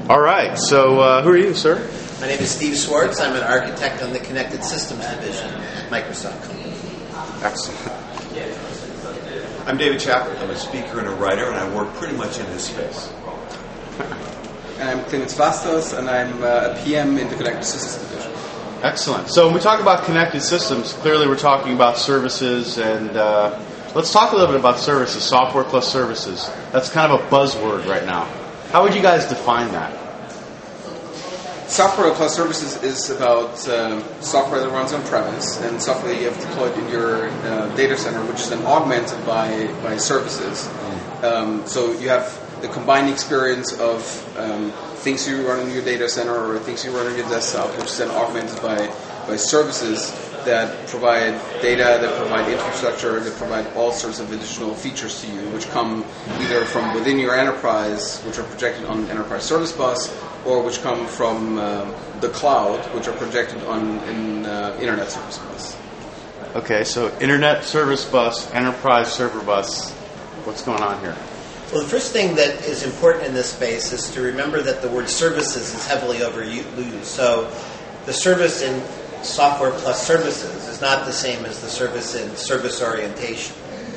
All right, so who are you, sir? My name is Steve Swartz. I'm an architect on the Connected Systems Division at Microsoft. Excellent. I'm David Chapman. I'm a speaker and a writer, and I work pretty much in this space. And I'm Clemens Vastos, and I'm a PM in the Connected Systems Division. Excellent. So when we talk about connected systems, clearly we're talking about services, and let's talk a little bit about services, software plus services. That's kind of a buzzword right now. How would you guys define that? Software plus services is about software that runs on premise and software that you have deployed in your data center, which is then augmented by services. So you have the combined experience of things you run in your data center or things you run on your desktop, which is then augmented by services that provide data, that provide infrastructure, that provide all sorts of additional features to you, which come either from within your enterprise, which are projected on Enterprise Service Bus, or which come from the cloud, which are projected on Internet Service Bus. Okay, so Internet Service Bus, Enterprise Server Bus. What's going on here? Well, the first thing that is important in this space is to remember that the word services is heavily overused. So the service in software plus services is not the same as the service in service orientation.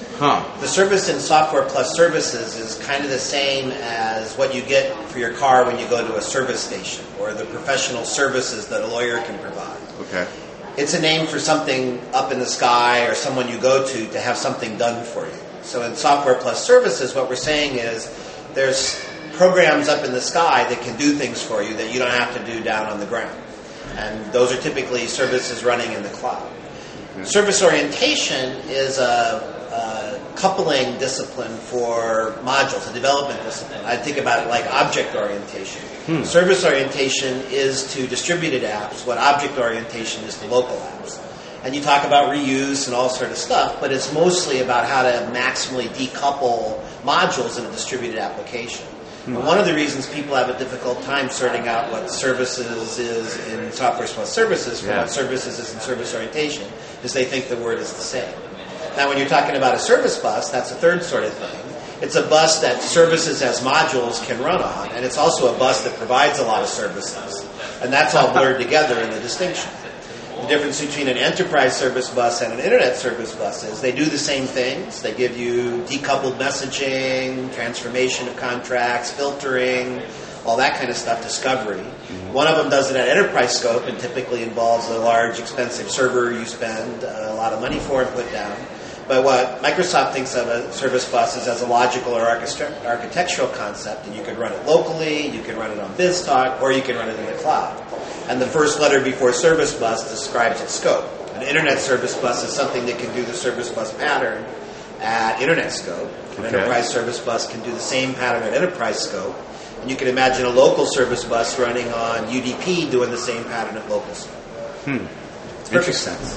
The service in software plus services is kind of the same as what you get for your car when you go to a service station, or the professional services that a lawyer can provide. Okay. It's a name for something up in the sky or someone you go to have something done for you. So in software plus services, what we're saying is there's programs up in the sky that can do things for you that you don't have to do down on the ground. And those are typically services running in the cloud. Okay. Service orientation is a coupling discipline for modules, a development discipline. I think about it like object orientation. Service orientation is to distributed apps what object orientation is to local apps. And you talk about reuse and all sort of stuff, but it's mostly about how to maximally decouple modules in a distributed application. And one of the reasons people have a difficult time sorting out what services is in software plus services from what services is in service orientation is they think the word is the same. Now, when you're talking about a service bus, that's a third sort of thing. It's a bus that services as modules can run on, and it's also a bus that provides a lot of services. And that's all blurred together in the distinction. The difference between an enterprise service bus and an internet service bus is they do the same things. They give you decoupled messaging, transformation of contracts, filtering, all that kind of stuff, discovery. One of them does it at enterprise scope and typically involves a large, expensive server you spend a lot of money for and put down. But what Microsoft thinks of a service bus is as a logical or architectural concept, and you can run it locally, you can run it on BizTalk, or you can run it in the cloud. And the first letter before service bus describes its scope. An internet service bus is something that can do the service bus pattern at internet scope. An enterprise service bus can do the same pattern at enterprise scope. And you can imagine a local service bus running on UDP doing the same pattern at local scope. It's perfect sense.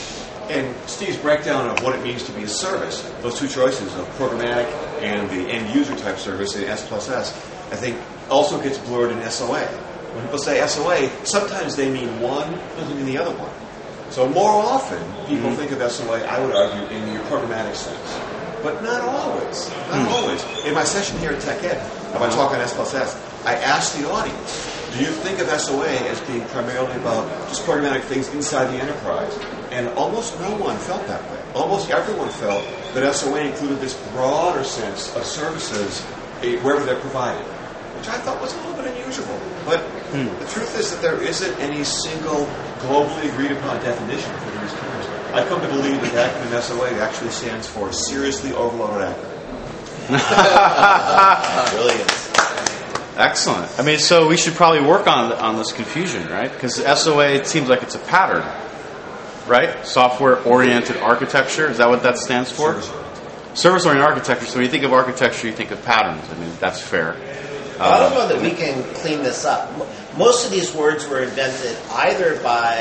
And Steve's breakdown of what it means to be a service, those two choices of programmatic and the end-user type service in S+S, I think also gets blurred in SOA. When people say SOA, sometimes they mean one, doesn't mean the other one. So more often, people think of SOA, I would argue, in your programmatic sense. But not always. Not always. In my session here at TechEd, if I talk on S+S, I ask the audience, do you think of SOA as being primarily about just programmatic things inside the enterprise? And almost no one felt that way. Almost everyone felt that SOA included this broader sense of services wherever they're provided, which I thought was a little bit unusual. But the truth is that there isn't any single globally agreed upon definition for these terms. I come to believe that the acronym SOA actually stands for Seriously Overloaded Acronym. Brilliant. Excellent. I mean, so we should probably work on this confusion, right? Because SOA, it seems like it's a pattern, right? Software-oriented architecture. Is that what that stands for? Service-oriented architecture. So when you think of architecture, you think of patterns. I mean, that's fair. I don't know that we can clean this up. Most of these words were invented either by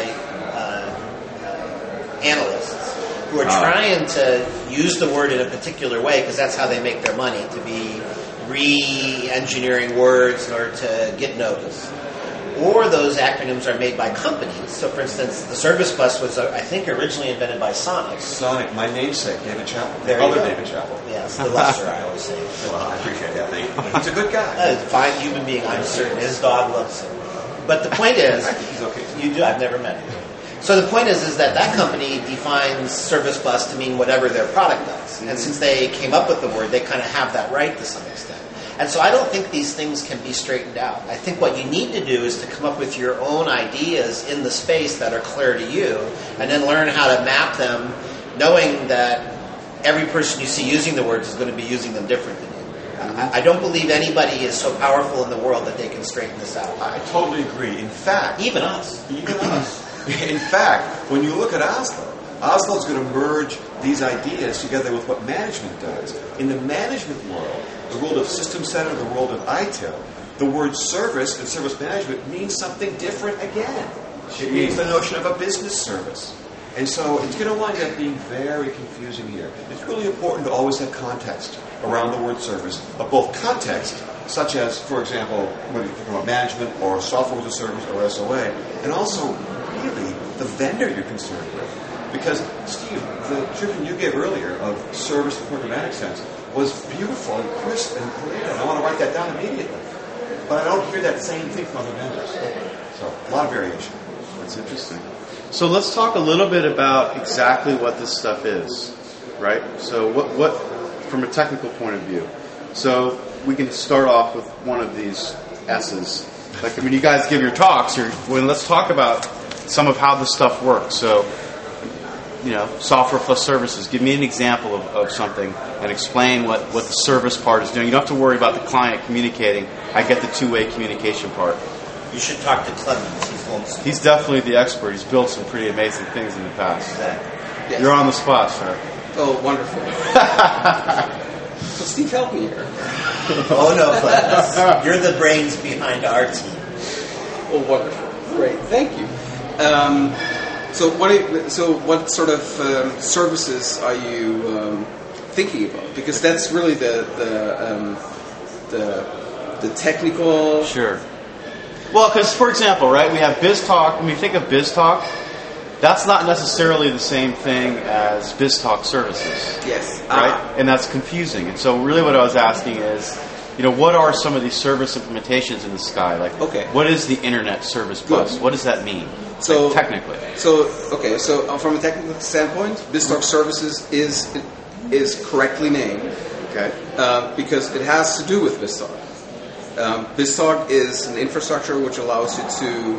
analysts who are trying to use the word in a particular way because that's how they make their money, to be re-engineering words in order to get notice. or those acronyms are made by companies. So, for instance, the Service Bus was, I think, originally invented by Sonic. Sonic, my namesake, David Chappell. There you go. David Chappell. Yes, the lesser, I always say. Well, I appreciate that. Thank you. He's a good guy. He's a fine human being, I'm certain. His dog loves him. But the point is, I think he's okay. You do. I've never met him. So the point is that company defines Service Bus to mean whatever their product does. And since they came up with the word, they kind of have that right to some extent. And so I don't think these things can be straightened out. I think what you need to do is to come up with your own ideas in the space that are clear to you, and then learn how to map them, knowing that every person you see using the words is going to be using them different than you. I don't believe anybody is so powerful in the world that they can straighten this out. I totally agree. In fact... Even us. In fact, when you look at Oslo, Oslo is going to merge these ideas together with what management does. In the management world, the world of System Center, the world of ITIL, the word service and service management means something different again. It means the notion of a business service. And so it's going to wind up being very confusing here. It's really important to always have context around the word service, of both context, such as, for example, whether you're talking about management or software as a service or SOA, and also really the vendor you're concerned with. Because, Steve, the description you gave earlier of service in the programmatic sense was beautiful and crisp and clear, and I want to write that down immediately. But I don't hear that same thing from other vendors. So, a lot of variation. That's interesting. So let's talk a little bit about exactly what this stuff is, right? So what from a technical point of view. So we can start off with one of these S's. Like, when you guys give your talks, let's talk about some of how this stuff works. So, software plus services. Give me an example of something and explain what the service part is doing. You don't have to worry about the client communicating. I get the two-way communication part. You should talk to Clemens. He's definitely the expert. He's built some pretty amazing things in the past. Exactly. Yes. You're on the spot, sir. Oh, wonderful. So Steve, help me here. Oh, no, Clemens. You're the brains behind our team. Oh, wonderful. Great. Thank you. So what sort of services are you thinking about? Because that's really the technical. Sure. Well, because, for example, right, we have BizTalk. When we think of BizTalk, that's not necessarily the same thing as BizTalk services. Yes. Right? And that's confusing. And so really what I was asking is, what are some of these service implementations in the sky? Like, what is the Internet Service Bus? Good. What does that mean? So technically. So from a technical standpoint, BizTalk services is correctly named. Okay. Because it has to do with BizTalk. BizTalk is an infrastructure which allows you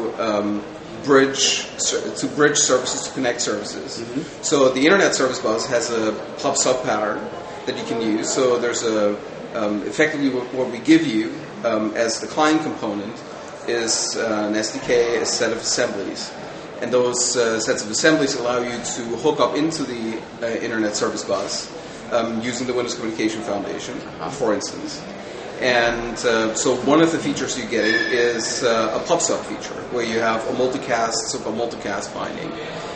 to bridge services, to connect services. Mm-hmm. So the Internet Service Bus has a pub/sub pattern that you can use. So there's effectively what we give you as the client component is an SDK, a set of assemblies. And those sets of assemblies allow you to hook up into the Internet Service Bus using the Windows Communication Foundation, for instance. And so one of the features you're getting is a pub/sub feature, where you have a multicast binding.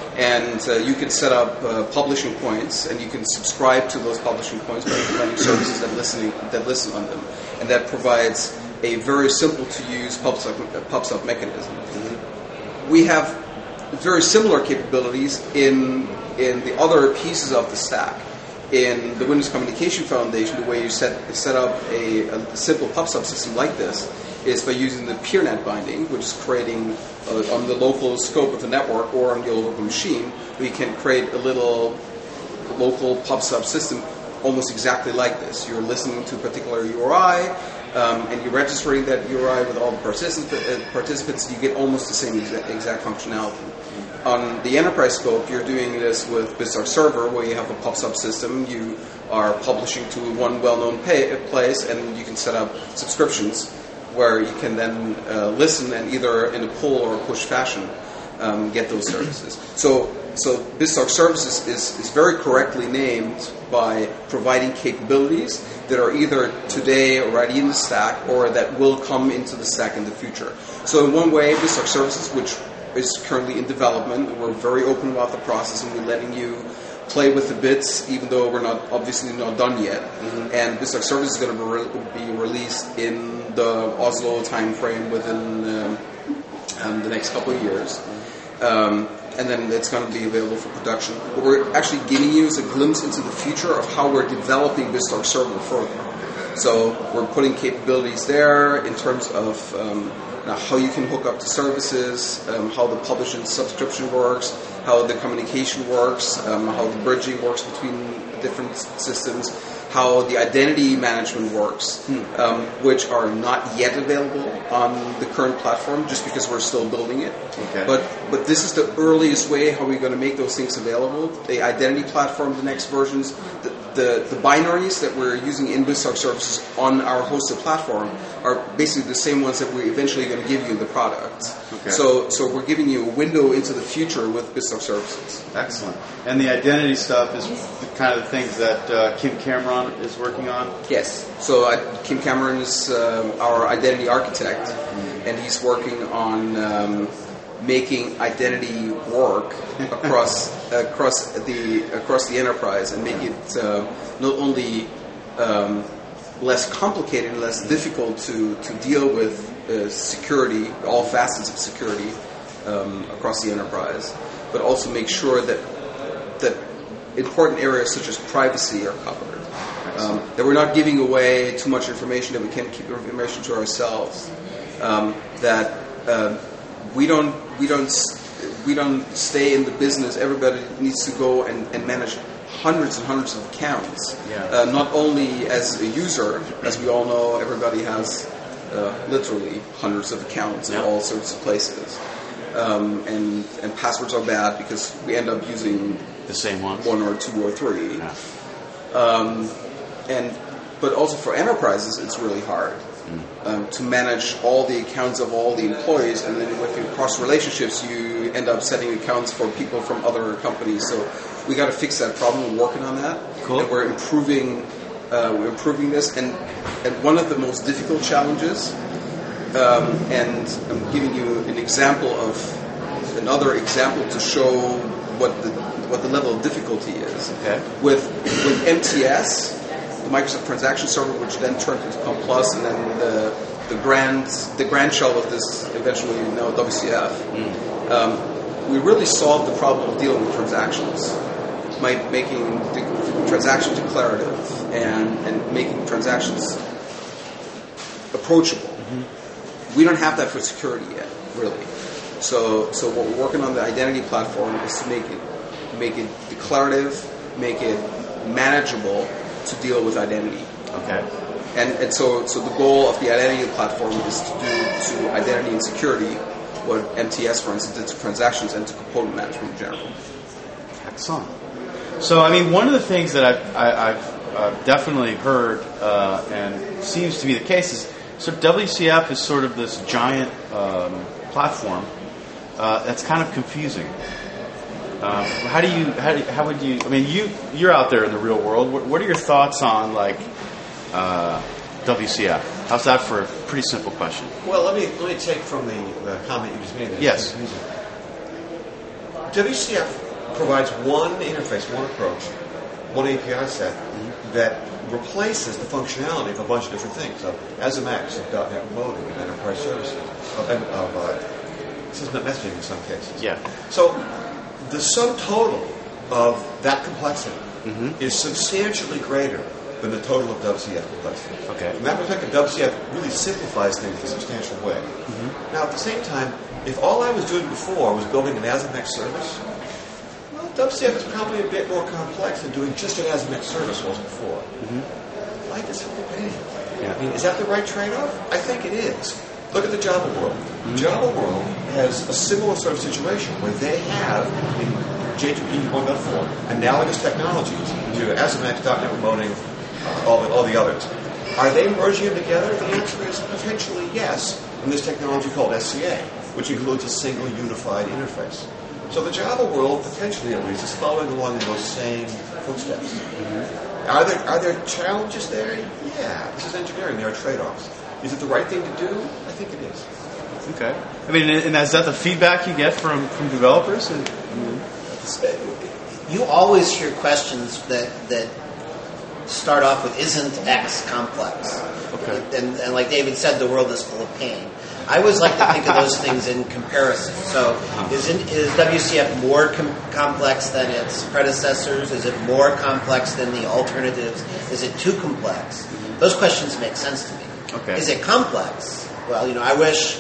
And you can set up publishing points, and you can subscribe to those publishing points by running services that listen on them. And that provides a very simple-to-use pub/sub mechanism. Mm-hmm. We have very similar capabilities in the other pieces of the stack. In the Windows Communication Foundation, the way you set up a simple pub/sub system like this is by using the PeerNet binding, which is creating on the local scope of the network or on your local machine, we can create a little local pub/sub system almost exactly like this. You're listening to a particular URI, and you're registering that URI with all the participants. You get almost the same exact functionality. On the enterprise scope, you're doing this with BizTalk Server, where you have a pub/sub system. You are publishing to one well-known place, and you can set up subscriptions where you can then listen and either in a pull or a push fashion get those services. So BizTalk Services is very correctly named by providing capabilities that are either today already in the stack or that will come into the stack in the future. So in one way, BizTalk Services, which is currently in development, we're very open about the process, and we're letting you play with the bits, even though we're obviously not done yet. Mm-hmm. And BizTalk Service is going to be released in the Oslo timeframe within the next couple of years. And then it's going to be available for production. What we're actually giving you is a glimpse into the future of how we're developing BizTalk Server further. So we're putting capabilities there in terms of how you can hook up to services, how the publish and subscription works, how the communication works, how the bridging works between different systems, how the identity management works, which are not yet available on the current platform just because we're still building it. Okay. But this is the earliest way how we're going to make those things available. The identity platform, the next versions, the binaries that we're using in BizTalk services on our hosted platform are basically the same ones that we're eventually going to give you in the product. Okay. So we're giving you a window into the future with BizTalk services. Excellent. And the identity stuff is the kind of the things that Kim Cameron is working on? Yes. So Kim Cameron is our identity architect, and he's working on making identity work across the enterprise and make it not only less complicated and less difficult to deal with security, all facets of security across the enterprise, but also make sure that important areas such as privacy are covered. That we're not giving away too much information, that we can keep information to ourselves. That we don't stay in the business. Everybody needs to go and manage hundreds and hundreds of accounts. Yeah. Not only as a user, as we all know, everybody has literally hundreds of accounts in all sorts of places. And passwords are bad because we end up using the same ones, one or two or three. Yeah. But also for enterprises, it's really hard to manage all the accounts of all the employees, and then with your cross relationships, you end up setting accounts for people from other companies. So we got to fix that problem. We're working on that. Cool. And we're improving this. And one of the most difficult challenges, and I'm giving you another example to show what the level of difficulty is. Okay. With MTS, the Microsoft Transaction Server, which then turned into Com Plus, and then the grandchild of this eventually WCF. We really solved the problem of dealing with transactions by making the transaction declarative and making transactions approachable. We don't have that for security yet, really. So what we're working on the identity platform is to make it declarative, make it manageable to deal with identity. Okay. And so the goal of the identity platform is to do to identity and security what MTS, for instance, did to transactions and to component management in general. Excellent. So, I mean, one of the things that I've definitely heard and seems to be the case is so WCF is sort of this giant platform that's kind of confusing. How would you? I mean, you're out there in the real world. What are your thoughts on like WCF? How's that for a pretty simple question? Well, let me take from the comment you just made. Yes. WCF provides one interface, one approach, one API set that replaces the functionality of a bunch of different things. Of ASMX, of .NET Remoting, of enterprise services, of system messaging in some cases. Yeah. So the sum total of that complexity is substantially greater than the total of WCF complexity. Okay. From that perspective, WCF really simplifies things in a substantial way. Now, at the same time, if all I was doing before was building an ASMX service, well, WCF is probably a bit more complex than doing just an ASMX service was before. Life is simple pain. Yeah. I mean, is that the right trade-off? I think it is. Look at the Java world. Java world has a similar sort of situation where they have, in J2EE 1.4, analogous technologies to ASMX, .NET Remoting, all the others. Are they merging them together? The answer is potentially yes, in this technology called SCA, which includes a single unified interface. So the Java world, potentially at least, is following along in those same footsteps. Are there challenges there? Yeah, this is engineering. There are trade-offs. Is it the right thing to do? I think it is. Okay. I mean, and is that the feedback you get from developers? You always hear questions that start off with, isn't X complex? Okay. And like David said, the world is full of pain. I always like to think of those things in comparison. So is WCF more complex than its predecessors? Is it more complex than the alternatives? Is it too complex? Those questions make sense to me. Okay. Is it complex? Well, I wish...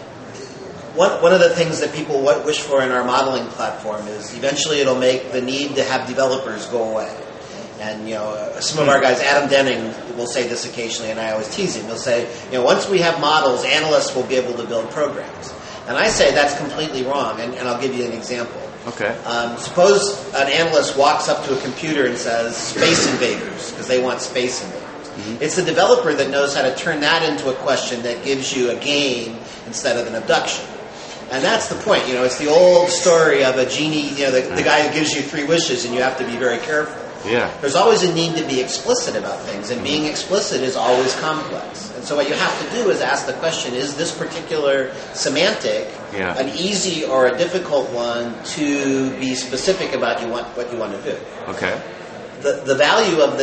One of the things that people wish for in our modeling platform is eventually it'll make the need to have developers go away. And, some of our guys, Adam Denning, will say this occasionally, and I always tease him. He'll say, once we have models, analysts will be able to build programs. And I say that's completely wrong, and I'll give you an example. Okay. Suppose an analyst walks up to a computer and says, Space Invaders, because they want Space Invaders. Mm-hmm. It's the developer that knows how to turn that into a question that gives you a game instead of an abduction. And that's the point. It's the old story of a genie, the guy who gives you 3 wishes and you have to be very careful. Yeah. There's always a need to be explicit about things, and being explicit is always complex. And so what you have to do is ask the question, is this particular semantic an easy or a difficult one to be specific about what you want to do? Okay. The value of the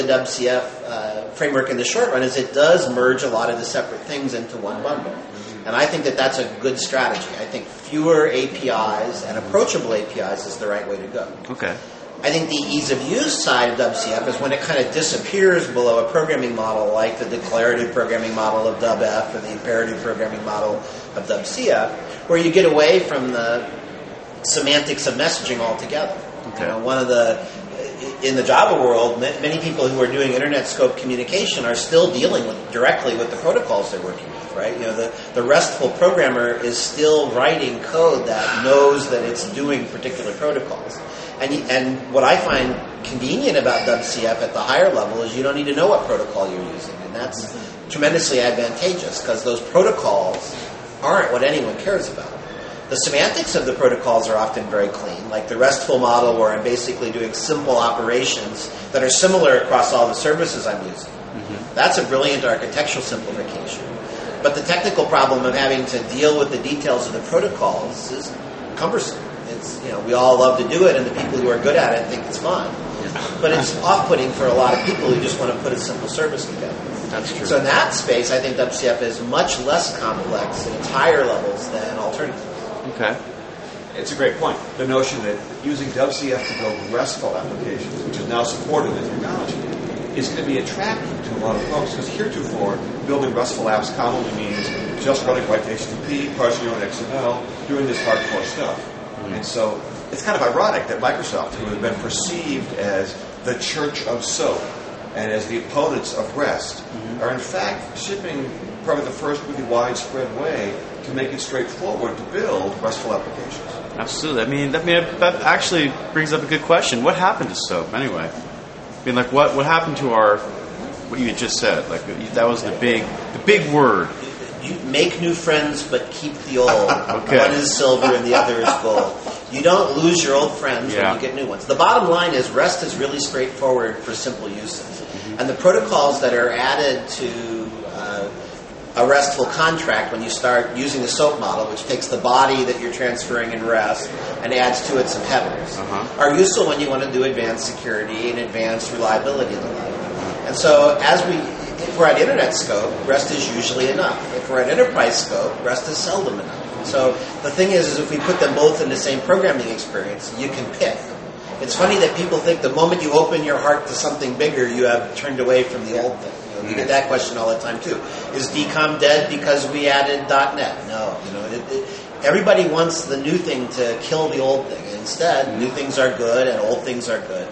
WCF framework in the short run is it does merge a lot of the separate things into one bundle. And I think that that's a good strategy. I think fewer APIs and approachable APIs is the right way to go. Okay. I think the ease of use side of WCF is when it kind of disappears below a programming model like the declarative programming model of WF or the imperative programming model of WCF, where you get away from the semantics of messaging altogether. Okay. In the Java world, many people who are doing internet scope communication are still dealing directly with the protocols they're working with, right? The RESTful programmer is still writing code that knows that it's doing particular protocols. And what I find convenient about WCF at the higher level is you don't need to know what protocol you're using. And that's tremendously advantageous because those protocols aren't what anyone cares about. The semantics of the protocols are often very clean, like the RESTful model where I'm basically doing simple operations that are similar across all the services I'm using. Mm-hmm. That's a brilliant architectural simplification. But the technical problem of having to deal with the details of the protocols is cumbersome. It's, we all love to do it, and the people who are good at it think it's fun. But it's off-putting for a lot of people who just want to put a simple service together. That's true. So in that space, I think WCF is much less complex at its higher levels than alternatives. Okay. It's a great point. The notion that using WCF to build RESTful applications, which is now supported in technology, is going to be attractive to a lot of folks because heretofore, building RESTful apps commonly means just running white HTTP, parsing your own XML, doing this hardcore stuff. Mm-hmm. And so it's kind of ironic that Microsoft, who has been perceived as the church of SOAP and as the opponents of REST, are in fact shipping probably the first really widespread way to make it straightforward to build RESTful applications. Absolutely. That actually brings up a good question. What happened to SOAP anyway? What happened to what you just said? That was the big word. You make new friends, but keep the old. Okay. One is silver and the other is gold. You don't lose your old friends when you get new ones. The bottom line is REST is really straightforward for simple uses. Mm-hmm. And the protocols that are added to a RESTful contract when you start using the SOAP model, which takes the body that you're transferring in REST and adds to it some headers, are useful when you want to do advanced security and advanced reliability and the like. And so if we're at internet scope, REST is usually enough. If we're at enterprise scope, REST is seldom enough. So the thing is if we put them both in the same programming experience, you can pick. It's funny that people think the moment you open your heart to something bigger, you have turned away from the old thing. You get that question all the time too. Is DCOM dead because we added .NET? No. Everybody wants the new thing to kill the old thing. And instead, new things are good and old things are good.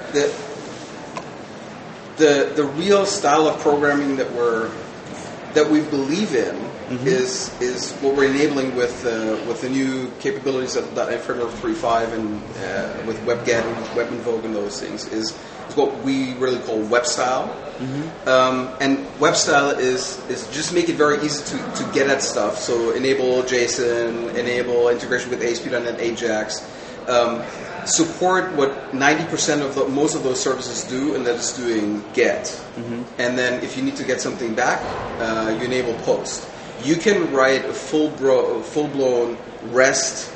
The real style of programming that we believe in is what we're enabling with the new capabilities of .NET Framework 3.5 and with WebGet and WebInvoke and those things is what we really call web style. And web style is just make it very easy to get at stuff. So enable JSON, enable integration with ASP.NET Ajax, support what 90% of most of those services do, and that is doing GET. And then if you need to get something back, you enable POST. You can write a full-blown REST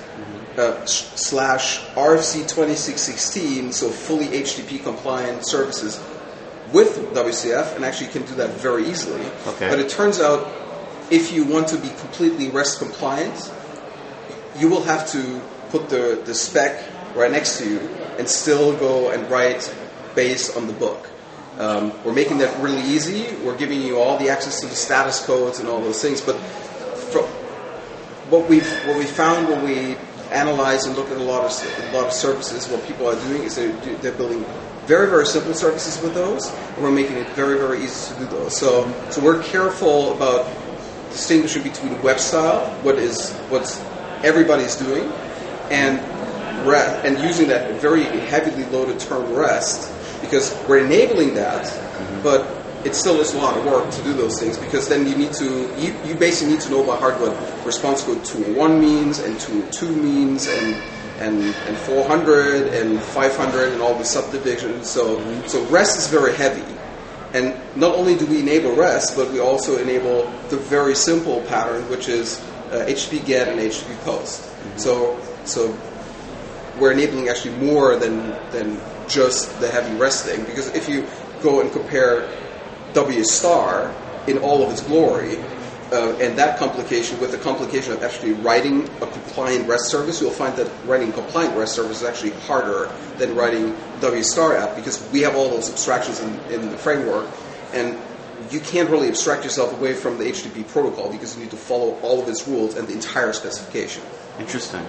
/RFC 2616, so fully HTTP compliant services with WCF, and actually you can do that very easily. Okay. But it turns out if you want to be completely REST compliant, you will have to put the spec right next to you and still go and write based on the book. We're making that really easy. We're giving you all the access to the status codes and all those things. But what we found when we analyze and look at a lot of services, what people are doing is they're building very, very simple services with those, and we're making it very, very easy to do those. So we're careful about distinguishing between web style, what everybody's doing, and using that very heavily loaded term REST, because we're enabling that, but it still is a lot of work to do those things, because then you basically need to know by heart what response code 201 means, and 202 means, and 400 and 500 and all the subdivisions. So REST is very heavy. And not only do we enable REST, but we also enable the very simple pattern, which is HTTP GET and HTTP POST. So we're enabling actually more than just the heavy REST thing, because if you go and compare W star in all of its glory, and that complication with the complication of actually writing a compliant REST service, you'll find that writing a compliant REST service is actually harder than writing W star app, because we have all those abstractions in the framework, and you can't really abstract yourself away from the HTTP protocol, because you need to follow all of its rules and the entire specification. Interesting.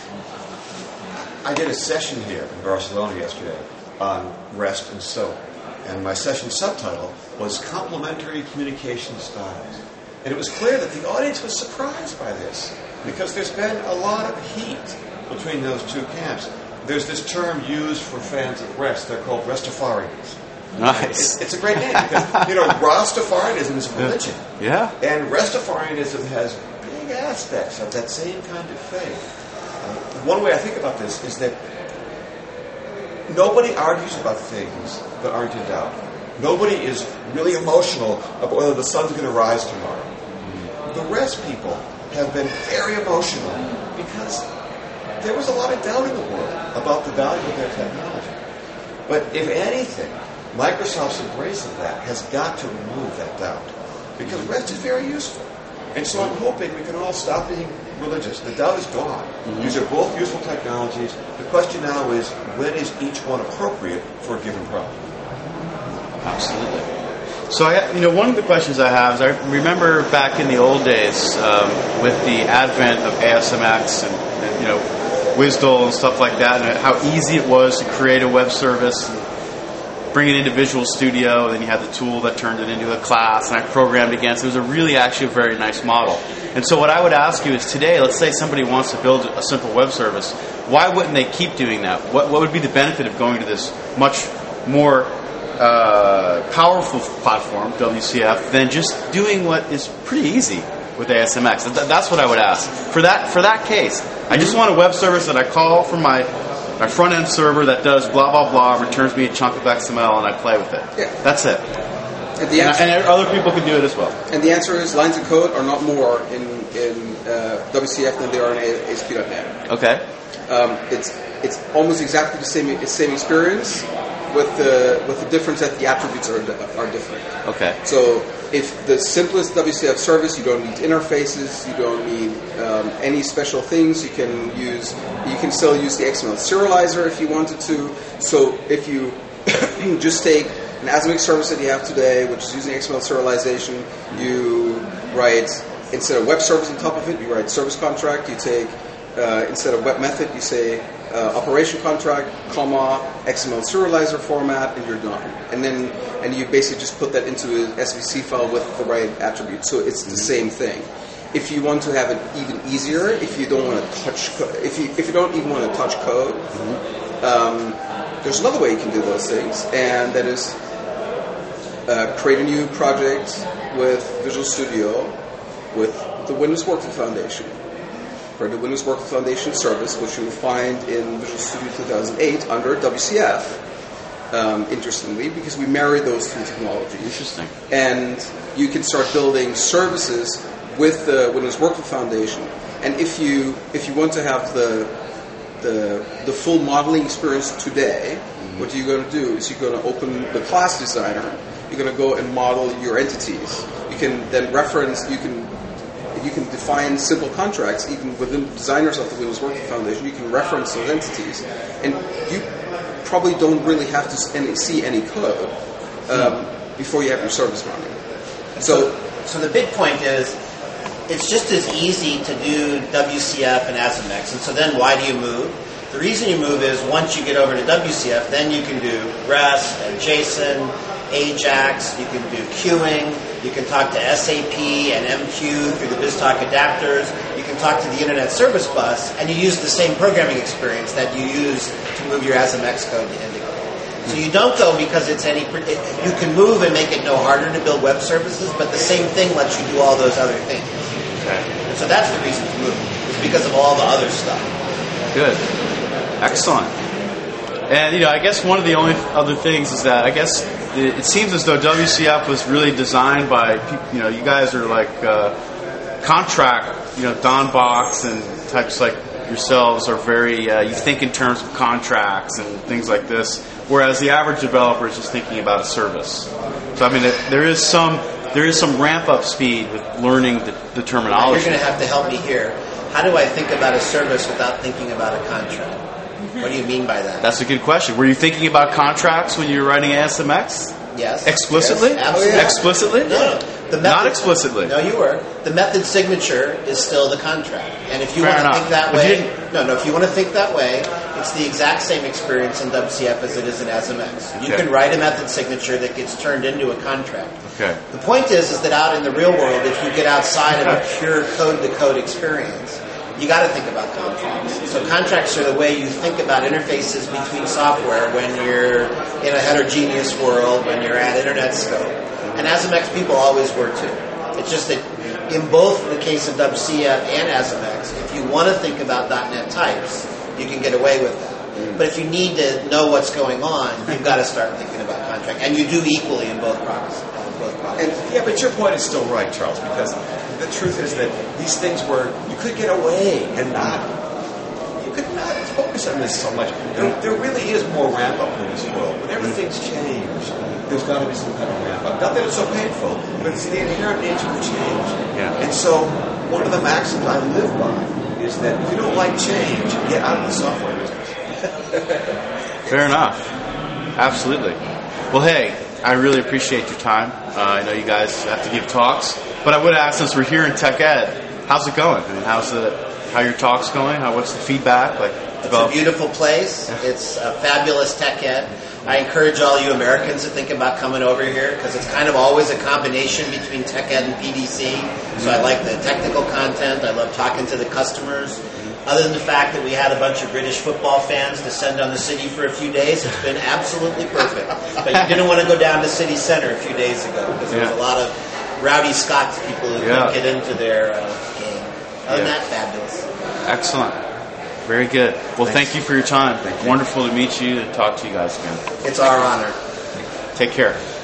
I did a session here in Barcelona yesterday on REST and SOAP, and my session subtitle was Complementary Communication Styles. And it was clear that the audience was surprised by this, because there's been a lot of heat between those two camps. There's this term used for fans of REST. They're called Rastafarians. Nice. It's a great name, because, Rastafarianism is a religion. Yeah. And Rastafarianism has big aspects of that same kind of faith. One way I think about this is that nobody argues about things that aren't in doubt. Nobody is really emotional about whether the sun's going to rise tomorrow. The REST people have been very emotional because there was a lot of doubt in the world about the value of their technology. But if anything, Microsoft's embrace of that has got to remove that doubt, because REST is very useful. And so I'm hoping we can all stop being religious. The doubt is gone. These are both useful technologies. The question now is, when is each one appropriate for a given problem? Absolutely. So, one of the questions I have is, I remember back in the old days with the advent of ASMX and WSDL and stuff like that, and how easy it was to create a web service and bring it into Visual Studio, and then you had the tool that turned it into a class, and I programmed against it. It was actually a very nice model. And so what I would ask you is, today, let's say somebody wants to build a simple web service. Why wouldn't they keep doing that? What would be the benefit of going to this much more powerful platform, WCF, than just doing what is pretty easy with ASMX? That's what I would ask. For that case, I just want a web service that I call from my front-end server that does blah, blah, blah, returns me a chunk of XML, and I play with it. Yeah. That's it. And other people can do it as well. And the answer is, lines of code are not more in WCF than they are in ASP.NET. Okay. It's almost exactly the same experience, with the difference that the attributes are different. Okay. So if the simplest WCF service, you don't need interfaces, you don't need any special things. You can still use the XML serializer if you wanted to. So if you just take an ASMX service that you have today, which is using XML serialization, you write, instead of web service on top of it, you write service contract. You take instead of web method, you say operation contract, comma, XML serializer format, and you're done. And you basically just put that into an SVC file with the right attributes. So it's the same thing. If you want to have it even easier, if you don't want to touch, if you don't even want to touch code, there's another way you can do those things, and that is create a new project with Visual Studio with the Windows Workflow Foundation. For the Windows Workflow Foundation service, which you will find in Visual Studio 2008 under WCF, interestingly, because we marry those two technologies. Interesting. And you can start building services with the Windows Workflow Foundation. And if you want to have the full modeling experience today, what you're going to do is you're going to open the class designer. You're going to go and model your entities. You can then reference. You can you can define simple contracts even within the designers of the Windows Working Foundation. You can reference those entities, and you probably don't really have to see any code before you have your service running. So the big point is, it's just as easy to do WCF and ASMX, and so then why do you move? The reason you move is once you get over to WCF, then you can do REST and JSON, AJAX, you can do queuing, you can talk to SAP and MQ through the BizTalk adapters, you can talk to the Internet Service Bus, and you use the same programming experience that you use to move your ASMX code to Indigo. So you don't go because you can move and make it no harder to build web services, but the same thing lets you do all those other things. Okay. And so that's the reason to move. It's because of all the other stuff. Good. Excellent. And, I guess one of the only other things is that I guess it seems as though WCF was really designed by people, you guys are like contract, Don Box and types like yourselves are very, you think in terms of contracts and things like this, whereas the average developer is just thinking about a service. So, I mean, there is some ramp-up speed with learning the terminology. You're going to have to help me here. How do I think about a service without thinking about a contract? What do you mean by that? That's a good question. Were you thinking about contracts when you were writing ASMX? Yes. Explicitly? Yes, absolutely. Explicitly? No. The method, not explicitly. No, you were. The method signature is still the contract. And if you Fair want to enough. think that way, if you want to think that way, it's the exact same experience in WCF as it is in ASMX. You can write a method signature that gets turned into a contract. Okay. The point is that out in the real world, if you get outside of a pure code-to-code experience, you got to think about contracts. So contracts are the way you think about interfaces between software when you're in a heterogeneous world, when you're at internet scope. And ASMX people always were too. It's just that in both the case of WCF and ASMX, if you want to think about .NET types, you can get away with that. But if you need to know what's going on, you've got to start thinking about contract. And you do equally in both products. But your point is still right, Charles, because the truth is that these things were, you could get away and you could not focus on this so much. There really is more ramp up in this world. Whenever things change, there's got to be some kind of ramp up. Not that it's so painful, but it's the inherent nature of change. Yeah. And so one of the maxims I live by is that if you don't like change, get out of the software business. Fair enough. Absolutely. Well, hey, I really appreciate your time. I know you guys have to give talks, but I would ask, since we're here in Tech Ed, how's it going? I mean, how your talks going? What's the feedback? It's a beautiful place. It's a fabulous Tech Ed. I encourage all you Americans to think about coming over here because it's kind of always a combination between Tech Ed and PDC. So I like the technical content. I love talking to the customers. Other than the fact that we had a bunch of British football fans descend on the city for a few days, it's been absolutely perfect. But you didn't want to go down to City Center a few days ago because there was a lot of rowdy Scots people who couldn't get into their game. Other than that, fabulous. Excellent. Very good. Well, thank you for your time. Wonderful to meet you and talk to you guys again. It's our honor. Take care.